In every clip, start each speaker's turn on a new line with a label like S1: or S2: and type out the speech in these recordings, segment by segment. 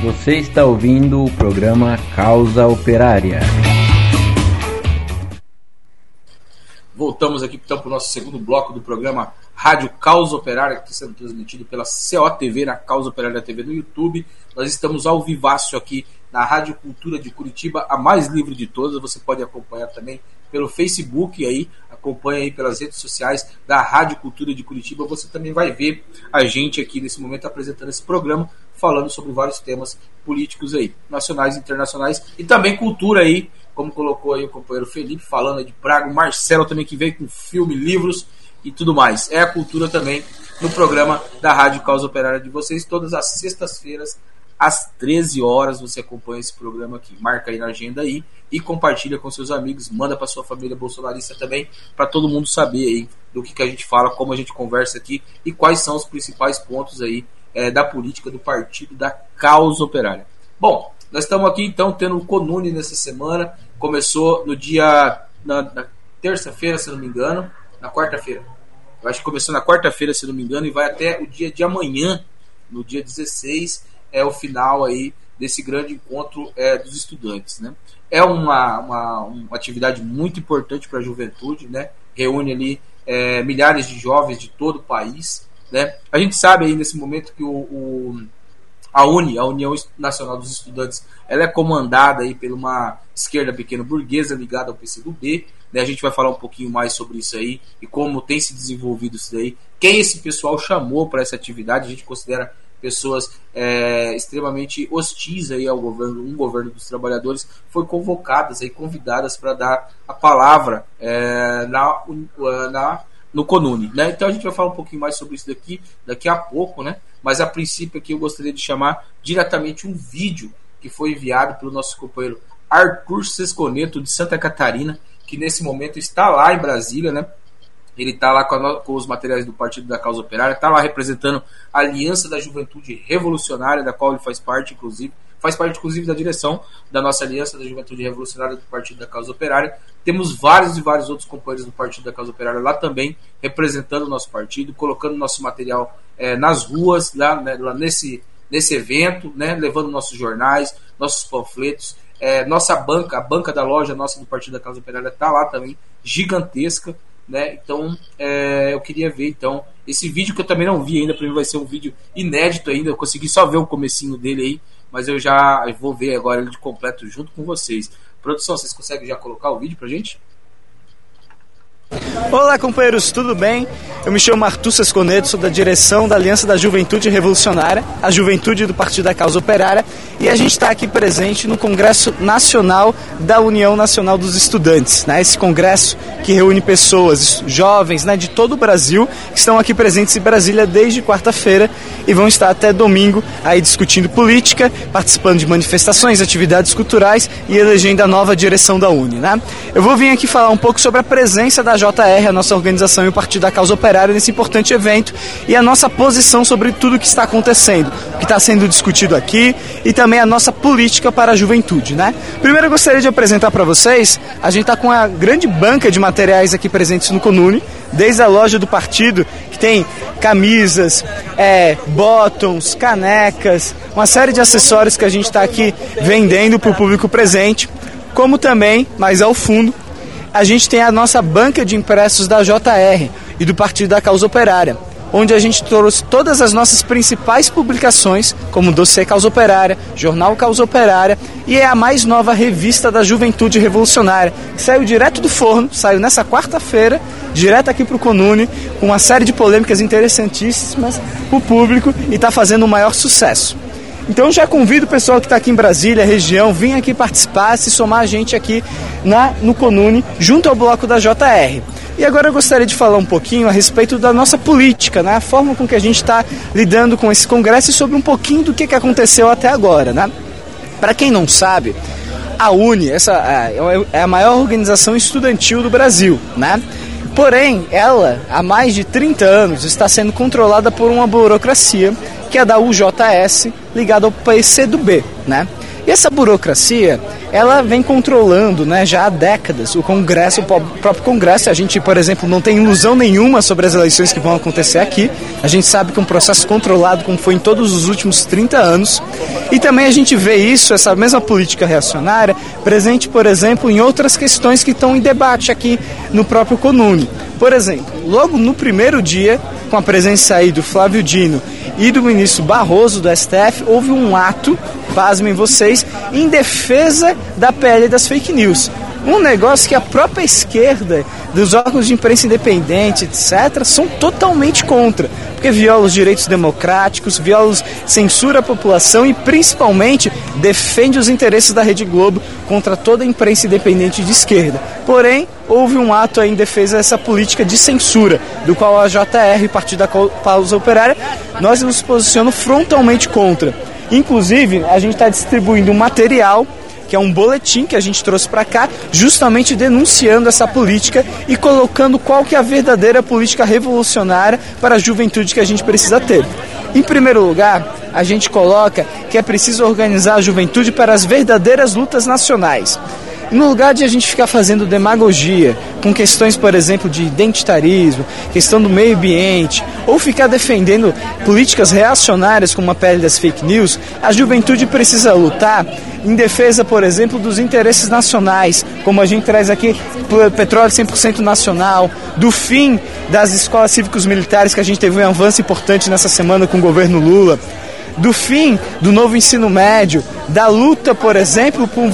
S1: Você está ouvindo o programa Causa Operária.
S2: Voltamos aqui então para o nosso segundo bloco do programa Rádio Causa Operária, que está sendo transmitido pela COTV, na Causa Operária TV no YouTube. Nós estamos ao vivaço aqui na Rádio Cultura de Curitiba, a mais livre de todas. Você pode acompanhar também pelo Facebook, aí, acompanha aí pelas redes sociais da Rádio Cultura de Curitiba. Você também vai ver a gente aqui nesse momento apresentando esse programa, falando sobre vários temas políticos aí, nacionais e internacionais, e também cultura aí, como colocou aí o companheiro Felipe, falando aí de Praga, o Marcelo também, que veio com filme, livros e tudo mais. É a cultura também no programa da Rádio Causa Operária de vocês, todas as sextas-feiras, às 13 horas, você acompanha esse programa aqui. Marca aí na agenda aí e compartilha com seus amigos, manda para sua família bolsonarista também, para todo mundo saber aí do que a gente fala, como a gente conversa aqui e quais são os principais pontos aí da política do partido da Causa Operária. Bom, nós estamos aqui então tendo o CONUNE nessa semana. Começou no dia na terça-feira, se não me engano, na quarta-feira. Eu acho que começou na quarta-feira, se não me engano, e vai até o dia de amanhã, no dia 16, é o final aí desse grande encontro dos estudantes, né? É uma atividade muito importante para a juventude, né? Reúne ali milhares de jovens de todo o país, né? A gente sabe aí nesse momento que a União Nacional dos Estudantes, ela é comandada aí por uma esquerda pequena burguesa ligada ao PCdoB, né? A gente vai falar um pouquinho mais sobre isso aí e como tem se desenvolvido isso daí. Quem esse pessoal chamou para essa atividade, a gente considera pessoas extremamente hostis aí ao governo, um governo dos trabalhadores, foi convocadas aí, convidadas para dar a palavra no CONUNE, né? Então a gente vai falar um pouquinho mais sobre isso daqui a pouco, né? Mas a princípio aqui eu gostaria de chamar diretamente um vídeo que foi enviado pelo nosso companheiro Arthur Sesconeto, de Santa Catarina, que nesse momento está lá em Brasília, né? Ele está lá com os materiais do Partido da Causa Operária, está lá representando a Aliança da Juventude Revolucionária, da qual ele faz parte, inclusive da direção da nossa Aliança da Juventude Revolucionária do Partido da Causa Operária. Temos vários e vários outros companheiros do Partido da Causa Operária lá também, representando o nosso partido, colocando nosso material nas ruas, lá nesse evento, né, levando nossos jornais, nossos panfletos, nossa banca, a banca da loja nossa do Partido da Causa Operária está lá também, gigantesca, né? Então eu queria ver então esse vídeo, que eu também não vi ainda. Para mim vai ser um vídeo inédito ainda, eu consegui só ver o comecinho dele aí, mas eu já vou ver agora ele de completo junto com vocês. Produção, vocês conseguem já colocar o vídeo pra gente?
S3: Olá, companheiros, tudo bem? Eu me chamo Arthur Sesconeto, sou da direção da Aliança da Juventude Revolucionária, a juventude do Partido da Causa Operária, e a gente está aqui presente no Congresso Nacional da União Nacional dos Estudantes, né? Esse congresso que reúne pessoas, jovens, né, de todo o Brasil, que estão aqui presentes em Brasília desde quarta-feira e vão estar até domingo aí discutindo política, participando de manifestações, atividades culturais e elegendo a nova direção da UNE, né? Eu vou vir aqui falar um pouco sobre a presença da JR, a nossa organização e o Partido da Causa Operária nesse importante evento, e a nossa posição sobre tudo o que está acontecendo, o que está sendo discutido aqui, e também a nossa política para a juventude, né? Primeiro eu gostaria de apresentar para vocês, a gente está com a grande banca de materiais aqui presentes no CONUNE, desde a loja do partido, que tem camisas, bottoms, canecas, uma série de acessórios que a gente está aqui vendendo para o público presente, como também, mais ao fundo, a gente tem a nossa banca de impressos da JR e do Partido da Causa Operária, onde a gente trouxe todas as nossas principais publicações, como o Dossiê Causa Operária, Jornal Causa Operária, e é a mais nova revista da Juventude Revolucionária, que saiu direto do forno, saiu nessa quarta-feira, direto aqui para o CONUNE, com uma série de polêmicas interessantíssimas para o público, e está fazendo o maior sucesso. Então já convido o pessoal que está aqui em Brasília, região, vir aqui participar, se somar a gente aqui no CONUNE, junto ao bloco da JR. E agora eu gostaria de falar um pouquinho a respeito da nossa política, né? A forma com que a gente está lidando com esse congresso e sobre um pouquinho do que aconteceu até agora, né? Para quem não sabe, a UNE é a maior organização estudantil do Brasil, né? Porém, ela, há mais de 30 anos, está sendo controlada por uma burocracia, que é da UJS, ligada ao PCdoB, né? E essa burocracia, ela vem controlando, né, já há décadas o Congresso, o próprio Congresso. A gente, por exemplo, não tem ilusão nenhuma sobre as eleições que vão acontecer aqui. A gente sabe que é um processo controlado, como foi em todos os últimos 30 anos. E também a gente vê isso, essa mesma política reacionária, presente, por exemplo, em outras questões que estão em debate aqui no próprio CONUNE. Por exemplo, logo no primeiro dia, com a presença aí do Flávio Dino e do ministro Barroso do STF, houve um ato, pasmem vocês, em defesa da PL das fake news. Um negócio que a própria esquerda, dos órgãos de imprensa independente, etc., são totalmente contra, porque viola os direitos democráticos, censura a população e, principalmente, defende os interesses da Rede Globo contra toda a imprensa independente de esquerda. Porém, houve um ato aí em defesa dessa política de censura, do qual a JR, Partido da Causa Operária, nós nos posicionamos frontalmente contra. Inclusive, a gente está distribuindo um material, que é um boletim que a gente trouxe para cá, justamente denunciando essa política e colocando qual que é a verdadeira política revolucionária para a juventude que a gente precisa ter. Em primeiro lugar, a gente coloca que é preciso organizar a juventude para as verdadeiras lutas nacionais. No lugar de a gente ficar fazendo demagogia com questões, por exemplo, de identitarismo, questão do meio ambiente, ou ficar defendendo políticas reacionárias como a PL das fake news, a juventude precisa lutar em defesa, por exemplo, dos interesses nacionais, como a gente traz aqui, petróleo 100% nacional, do fim das escolas cívicos militares, que a gente teve um avanço importante nessa semana com o governo Lula, do fim do novo ensino médio, da luta, por exemplo, por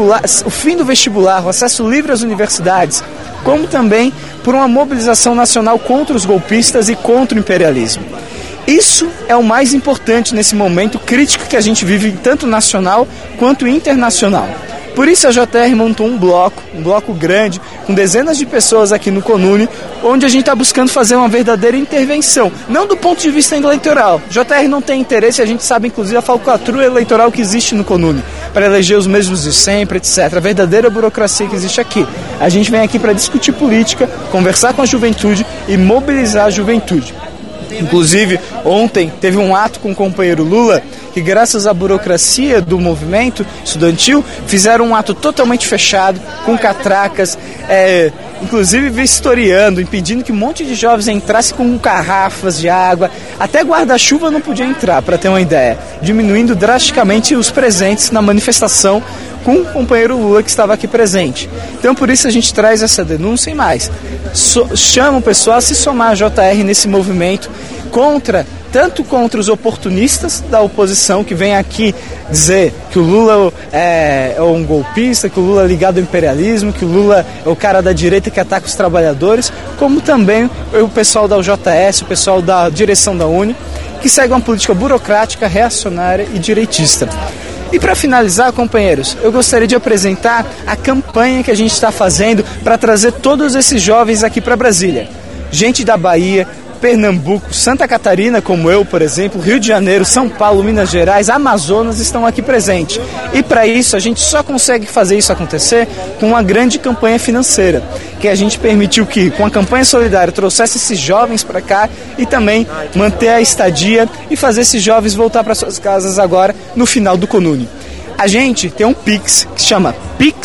S3: o fim do vestibular, o acesso livre às universidades, como também por uma mobilização nacional contra os golpistas e contra o imperialismo. Isso é o mais importante nesse momento crítico que a gente vive, tanto nacional quanto internacional. Por isso a JR montou um bloco grande, com dezenas de pessoas aqui no CONUNE, onde a gente está buscando fazer uma verdadeira intervenção, não do ponto de vista eleitoral. JR não tem interesse, a gente sabe inclusive a falcatrua eleitoral que existe no CONUNE, para eleger os mesmos de sempre, etc. A verdadeira burocracia que existe aqui. A gente vem aqui para discutir política, conversar com a juventude e mobilizar a juventude. Inclusive, ontem teve um ato com o companheiro Lula, que graças à burocracia do movimento estudantil, fizeram um ato totalmente fechado, com catracas, inclusive vistoriando, impedindo que um monte de jovens entrassem com garrafas de água, até guarda-chuva não podia entrar, para ter uma ideia, diminuindo drasticamente os presentes na manifestação com o companheiro Lula que estava aqui presente. Então por isso a gente traz essa denúncia e mais. Chama o pessoal a se somar a JR nesse movimento tanto contra os oportunistas da oposição que vem aqui dizer que o Lula é um golpista, que o Lula é ligado ao imperialismo, que o Lula é o cara da direita que ataca os trabalhadores, como também o pessoal da UJS, o pessoal da direção da UNE, que segue uma política burocrática, reacionária e direitista. E para finalizar, companheiros, eu gostaria de apresentar a campanha que a gente está fazendo para trazer todos esses jovens aqui para Brasília. Gente da Bahia, Pernambuco, Santa Catarina, como eu, por exemplo, Rio de Janeiro, São Paulo, Minas Gerais, Amazonas estão aqui presentes. E para isso, a gente só consegue fazer isso acontecer com uma grande campanha financeira, que a gente permitiu que, com a campanha solidária, trouxesse esses jovens para cá e também manter a estadia e fazer esses jovens voltar para suas casas agora, no final do CONUNE. A gente tem um Pix, que se chama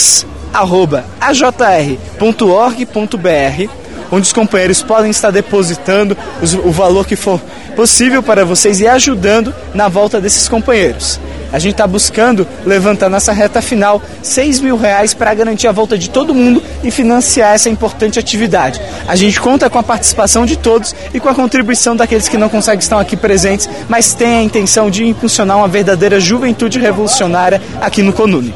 S3: pix@ajr.org.br, onde os companheiros podem estar depositando o valor que for possível para vocês e ajudando na volta desses companheiros. A gente está buscando levantar nessa reta final R$6.000 para garantir a volta de todo mundo e financiar essa importante atividade. A gente conta com a participação de todos e com a contribuição daqueles que não conseguem estar aqui presentes, mas têm a intenção de impulsionar uma verdadeira juventude revolucionária aqui no CONUNE.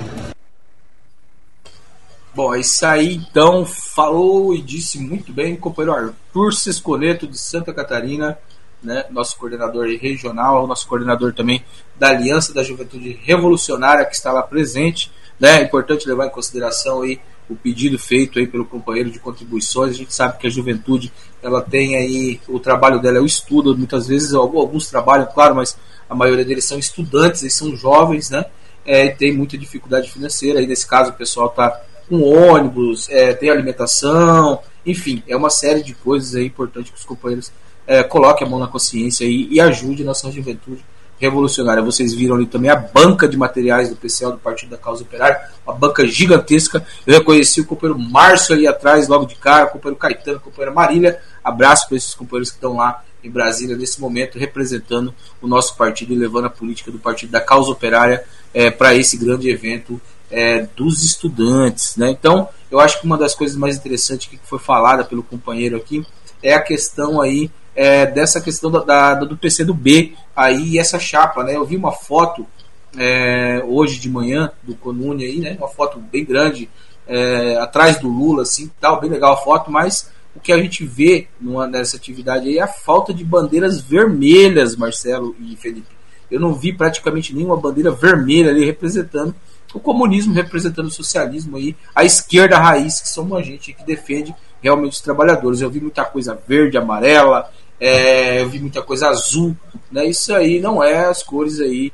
S2: Bom, é isso aí, então, falou e disse muito bem o companheiro Arthur Sesconeto, de Santa Catarina, né, nosso coordenador regional, nosso coordenador também da Aliança da Juventude Revolucionária, que está lá presente, né. É importante levar em consideração aí o pedido feito aí pelo companheiro de contribuições. A gente sabe que a juventude, ela tem aí, o trabalho dela é o estudo, muitas vezes alguns trabalham, claro, mas a maioria deles são estudantes, eles são jovens, né, e tem muita dificuldade financeira. Aí nesse caso o pessoal está com ônibus, tem alimentação, enfim, é uma série de coisas aí importantes que os companheiros coloquem a mão na consciência e ajude a nossa juventude Revolucionária. Vocês viram ali também a banca de materiais do PCO, do Partido da Causa Operária, uma banca gigantesca. Eu reconheci o companheiro Márcio ali atrás, logo de cara, o companheiro Caetano, a companheira Marília. Abraço para esses companheiros que estão lá em Brasília nesse momento, representando o nosso partido e levando a política do Partido da Causa Operária para esse grande evento dos estudantes, né? Então, eu acho que uma das coisas mais interessantes que foi falada pelo companheiro aqui é a questão aí dessa questão do PCdoB aí, essa chapa, né? Eu vi uma foto hoje de manhã do Conune aí, né? Uma foto bem grande atrás do Lula, assim, tal, bem legal a foto, mas o que a gente vê nessa atividade aí é a falta de bandeiras vermelhas, Marcelo e Felipe. Eu não vi praticamente nenhuma bandeira vermelha ali representando o comunismo, representando o socialismo aí, a esquerda raiz, que somos a gente que defende realmente os trabalhadores. Eu vi muita coisa verde, amarela, eu vi muita coisa azul, né? Isso aí não é as cores aí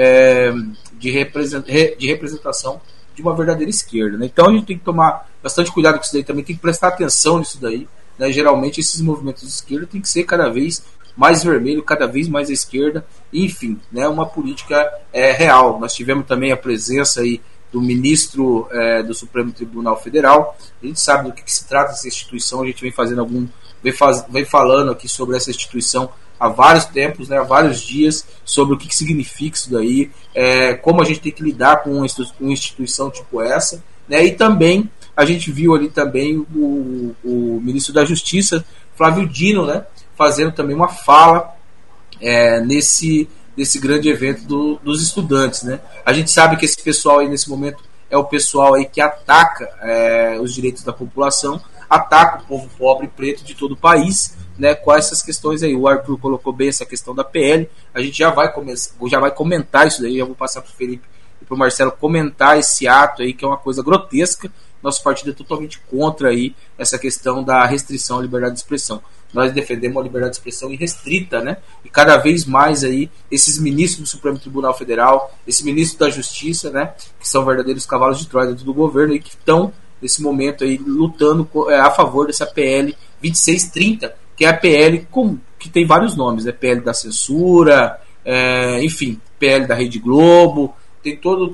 S2: de representação de uma verdadeira esquerda, né? Então a gente tem que tomar bastante cuidado com isso daí também, tem que prestar atenção nisso daí, né? Geralmente esses movimentos de esquerda tem que ser cada vez mais vermelho, cada vez mais à esquerda, enfim, né? Uma política real. Nós tivemos também a presença aí do ministro do Supremo Tribunal Federal. A gente sabe do que se trata essa instituição, a gente vem fazendo vem falando aqui sobre essa instituição há vários tempos, né, há vários dias, sobre o que significa isso daí, como a gente tem que lidar com uma instituição tipo essa, né? E também a gente viu ali também o ministro da Justiça, Flávio Dino, né, fazendo também uma fala nesse grande evento dos estudantes, né? A gente sabe que esse pessoal aí nesse momento é o pessoal aí que ataca os direitos da população, ataca o povo pobre e preto de todo o país, né, com essas questões aí. O Arthur colocou bem essa questão da PL, a gente já vai comentar isso daí, já vou passar para o Felipe e para o Marcelo comentar esse ato aí, que é uma coisa grotesca. Nosso partido é totalmente contra aí essa questão da restrição à liberdade de expressão. Nós defendemos a liberdade de expressão irrestrita, né? E cada vez mais aí esses ministros do Supremo Tribunal Federal, esse ministro da Justiça, né, que são verdadeiros cavalos de Troia dentro do governo e que estão nesse momento aí lutando a favor dessa PL 2630, que é a PL que tem vários nomes, né? PL da censura, enfim, PL da Rede Globo, tem todo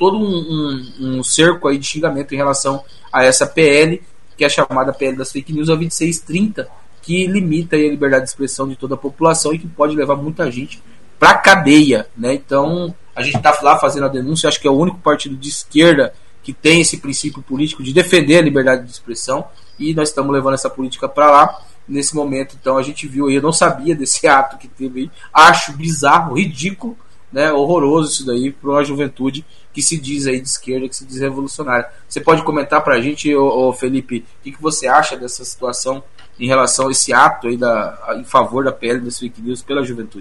S2: um cerco aí de xingamento em relação a essa PL, que é a chamada PL das fake news, a 2630, que limita aí a liberdade de expressão de toda a população e que pode levar muita gente para cadeia, né? Então a gente está lá fazendo a denúncia, acho que é o único partido de esquerda que tem esse princípio político de defender a liberdade de expressão, e nós estamos levando essa política para lá nesse momento. Então a gente viu aí, eu não sabia desse ato que teve aí, acho bizarro, ridículo, né, horroroso isso daí para uma juventude que se diz aí de esquerda, que se diz revolucionária. Você pode comentar para a gente, Felipe, o que você acha dessa situação em relação a esse ato aí em favor da PL das fake news pela juventude?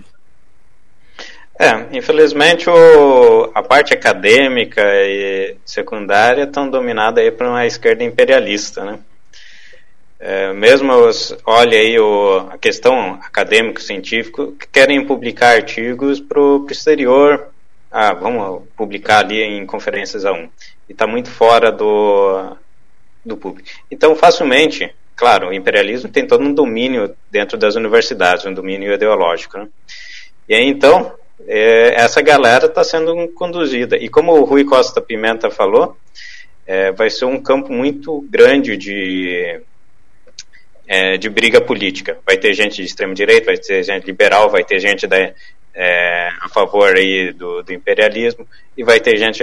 S4: Infelizmente a parte acadêmica e secundária estão dominada aí por uma esquerda imperialista, né? Mesmo olha aí a questão acadêmico-científica, que querem publicar artigos para o exterior, vamos publicar ali em conferências A1, e está muito fora do público. Então facilmente, claro, o imperialismo tem todo um domínio dentro das universidades, um domínio ideológico, né? E aí então essa galera está sendo conduzida, e como o Rui Costa Pimenta falou, vai ser um campo muito grande de briga política. Vai ter gente de extrema direita, vai ter gente liberal, vai ter gente a favor aí do imperialismo, e vai ter gente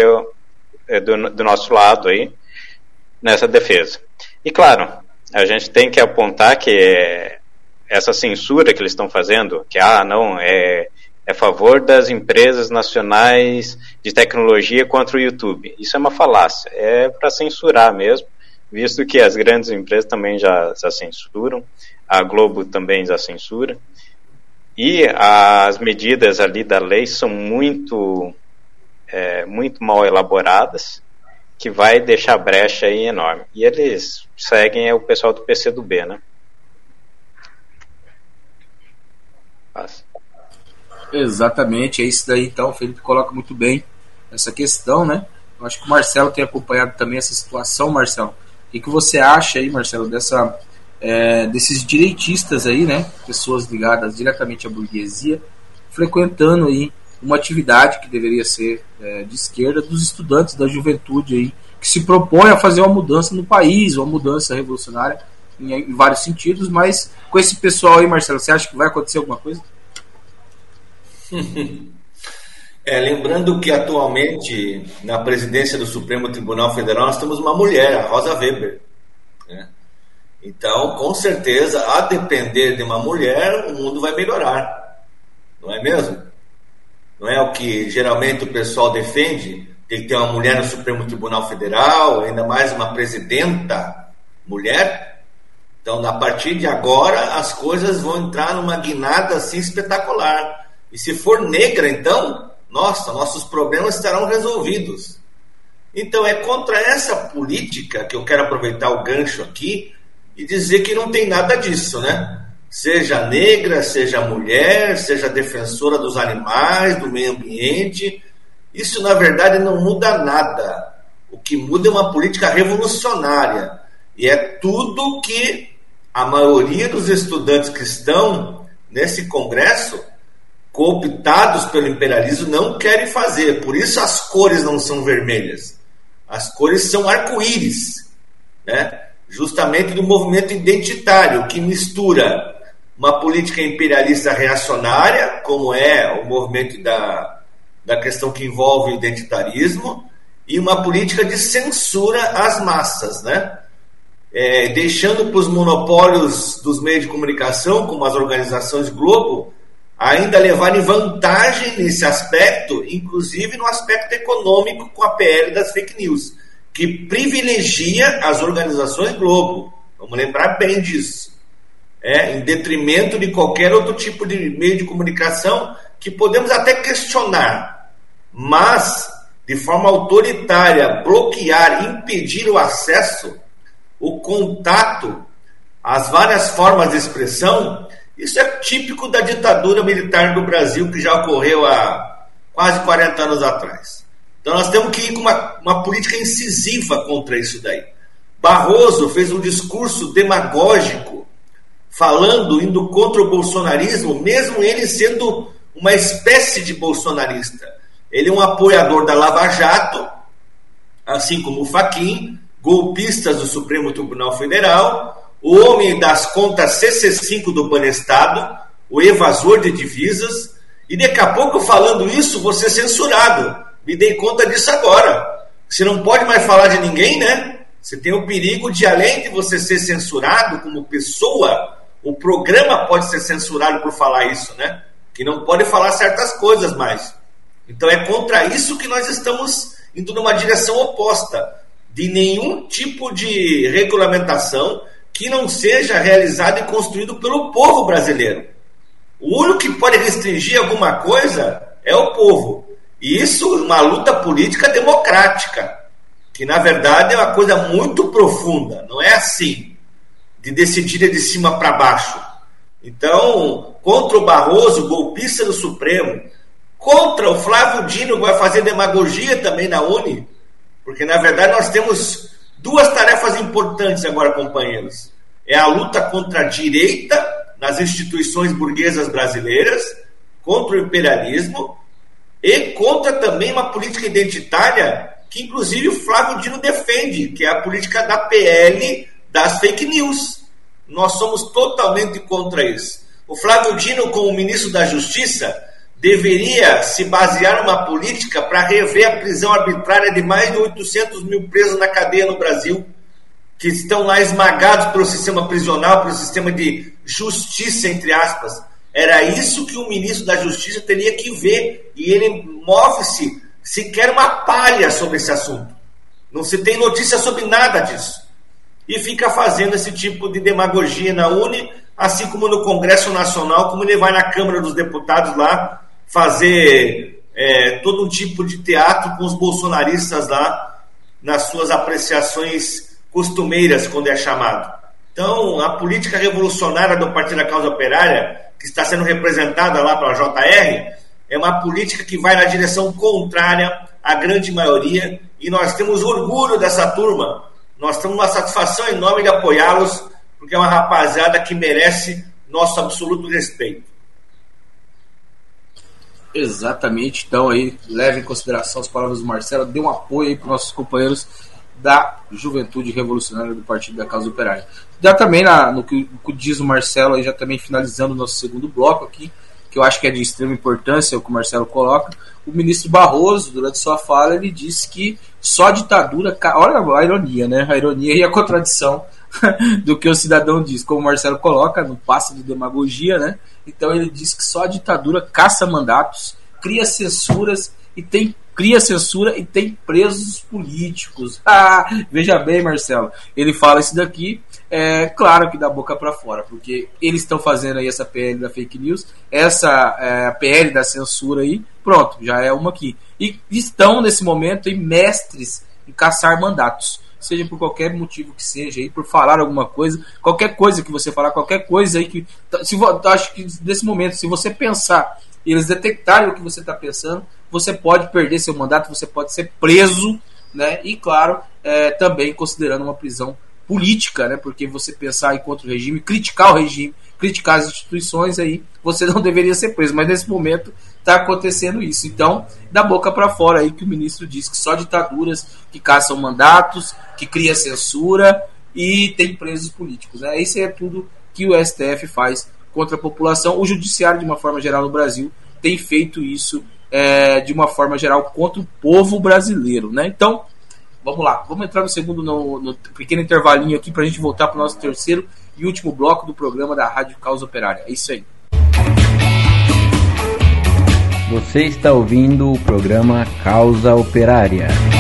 S4: do nosso lado aí nessa defesa. E claro, a gente tem que apontar que essa censura que eles estão fazendo, que não é a favor das empresas nacionais de tecnologia contra o YouTube. Isso é uma falácia, é para censurar mesmo, visto que as grandes empresas também já censuram, a Globo também já censura, e as medidas ali da lei são muito mal elaboradas, que vai deixar brecha aí enorme. E eles seguem o pessoal do PCdoB, né?
S2: Exatamente, é isso daí. Então o Felipe coloca muito bem essa questão, né? Eu acho que o Marcelo tem acompanhado também essa situação. Marcelo, o que você acha aí, Marcelo, desses direitistas aí, né? Pessoas ligadas diretamente à burguesia, frequentando aí uma atividade que deveria ser de esquerda dos estudantes da juventude aí, que se propõe a fazer uma mudança no país, uma mudança revolucionária em vários sentidos, mas com esse pessoal aí, Marcelo, você acha que vai acontecer alguma coisa?
S5: Lembrando que atualmente na presidência do Supremo Tribunal Federal nós temos uma mulher, a Rosa Weber, né? Então, com certeza, a depender de uma mulher, o mundo vai melhorar, não é mesmo? Não é o que geralmente o pessoal defende, tem que ter uma mulher no Supremo Tribunal Federal, ainda mais uma presidenta mulher. Então, a partir de agora, as coisas vão entrar numa guinada assim espetacular. E se for negra, então, nossos problemas estarão resolvidos. Então, é contra essa política que eu quero aproveitar o gancho aqui e dizer que não tem nada disso, né? Seja negra, seja mulher, seja defensora dos animais, do meio ambiente, isso, na verdade, não muda nada. O que muda é uma política revolucionária. E é tudo que a maioria dos estudantes que estão nesse congresso, cooptados pelo imperialismo, não querem fazer. Por isso as cores não são vermelhas. As cores são arco-íris, né? Justamente do movimento identitário, que mistura uma política imperialista reacionária, como é o movimento da questão que envolve o identitarismo, e uma política de censura às massas, né? Deixando para os monopólios dos meios de comunicação, como as organizações Globo, ainda levarem vantagem nesse aspecto, inclusive no aspecto econômico, com a PL das fake news, que privilegia as organizações Globo. Vamos lembrar bem disso. Em detrimento de qualquer outro tipo de meio de comunicação que podemos até questionar, mas de forma autoritária, bloquear, impedir o acesso, o contato, as várias formas de expressão, isso é típico da ditadura militar do Brasil, que já ocorreu há quase 40 anos atrás. Então nós temos que ir com uma política incisiva contra isso daí. Barroso fez um discurso demagógico, indo contra o bolsonarismo, mesmo ele sendo uma espécie de bolsonarista. Ele é um apoiador da Lava Jato, assim como o Fachin, golpistas do Supremo Tribunal Federal, o homem das contas CC5 do Banestado, o evasor de divisas, e daqui a pouco, falando isso, vou ser censurado. Me dei conta disso agora. Você não pode mais falar de ninguém, né? Você tem o perigo de, além de você ser censurado como pessoa, o programa pode ser censurado por falar isso, né? Que não pode falar certas coisas mais. Então é contra isso que nós estamos indo numa direção oposta, de nenhum tipo de regulamentação que não seja realizado e construído pelo povo brasileiro. O único que pode restringir alguma coisa é o povo. E isso é uma luta política democrática, que na verdade é uma coisa muito profunda, não é assim, de decidir de cima para baixo. Então, contra o Barroso, golpista do Supremo, contra o Flávio Dino, que vai fazer demagogia também na Uni, porque na verdade nós temos duas tarefas importantes agora, companheiros. É a luta contra a direita nas instituições burguesas brasileiras, contra o imperialismo, e contra também uma política identitária que inclusive o Flávio Dino defende, que é a política da PL das fake news. Nós somos totalmente contra isso. O Flávio Dino, como ministro da Justiça, deveria se basear numa política para rever a prisão arbitrária de mais de 800 mil presos na cadeia no Brasil, que estão lá esmagados pelo sistema prisional, pelo sistema de justiça, entre aspas. Era isso que o ministro da Justiça teria que ver, e ele move-se sequer uma palha sobre esse assunto. Não se tem notícia sobre nada disso. E fica fazendo esse tipo de demagogia na Uni, assim como no Congresso Nacional, como ele vai na Câmara dos Deputados lá fazer todo um tipo de teatro com os bolsonaristas lá nas suas apreciações costumeiras, quando é chamado. Então, a política revolucionária do Partido da Causa Operária, que está sendo representada lá pela JR, é uma política que vai na direção contrária à grande maioria, e nós temos orgulho dessa turma. Nós temos uma satisfação enorme de apoiá-los, porque é uma rapaziada que merece nosso absoluto respeito.
S2: Exatamente, então aí leve em consideração as palavras do Marcelo, dê um apoio aí para os nossos companheiros da Juventude Revolucionária do Partido da Causa Operária. Já também no que diz o Marcelo, aí já também finalizando o nosso segundo bloco aqui, que eu acho que é de extrema importância, é o que o Marcelo coloca, o ministro Barroso, durante sua fala, ele disse que só ditadura... Olha a ironia, né? A ironia e a contradição do que o cidadão diz. Como o Marcelo coloca, não passa de demagogia, né? Então ele diz que só a ditadura caça mandatos, cria censura e tem presos políticos. Veja bem, Marcelo, ele fala isso daqui, claro que da boca para fora, porque eles estão fazendo aí essa PL da fake news, essa PL da censura aí, pronto, já é uma aqui. E estão nesse momento aí mestres em caçar mandatos, seja por qualquer motivo que seja, aí, por falar alguma coisa, qualquer coisa que você falar, qualquer coisa aí que... acho que nesse momento, se você pensar e eles detectarem o que você está pensando, você pode perder seu mandato, você pode ser preso, né? E claro, também considerando uma prisão política, né? Porque você pensar em contra o regime, criticar o regime, criticar as instituições, aí você não deveria ser preso, mas nesse momento está acontecendo isso. Então, da boca para fora aí que o ministro diz que só ditaduras que caçam mandatos, que cria censura e tem presos políticos, né? Isso é tudo que o STF faz contra a população. O judiciário, de uma forma geral no Brasil, tem feito isso de uma forma geral contra o povo brasileiro, né? Então, vamos lá, vamos entrar no segundo, no pequeno intervalinho aqui para a gente voltar para o nosso terceiro e último bloco do programa da Rádio Causa Operária. É isso aí.
S1: Você está ouvindo o programa Causa Operária.